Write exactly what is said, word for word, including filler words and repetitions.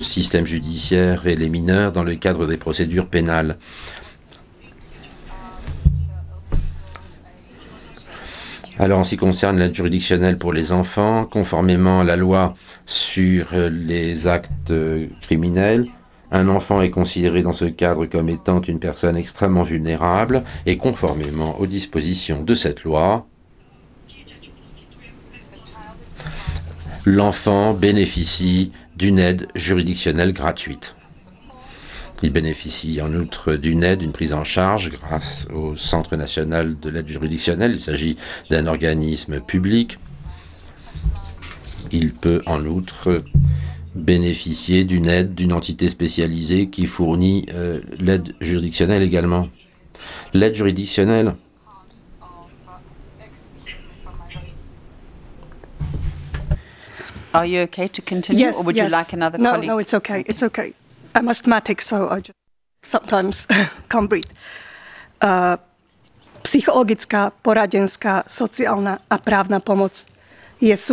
système judiciaire et les mineurs dans le cadre des procédures pénales. Alors, en ce qui concerne l'aide juridictionnelle pour les enfants, conformément à la loi sur les actes criminels, un enfant est considéré dans ce cadre comme étant une personne extrêmement vulnérable et conformément aux dispositions de cette loi, l'enfant bénéficie d'une aide juridictionnelle gratuite. Il bénéficie en outre d'une aide, d'une prise en charge grâce au Centre national de l'aide juridictionnelle. Il s'agit d'un organisme public. Il peut en outre bénéficier d'une aide d'une entité spécialisée qui fournit euh, l'aide juridictionnelle également. L'aide juridictionnelle Are you okay to continue, Yes, or would yes. you like another no, colleague? No, it's okay. It's okay. I'm asthmatic, so I just sometimes can't breathe. Uh, psychologická, poradenská, sociálna a právna pomoc je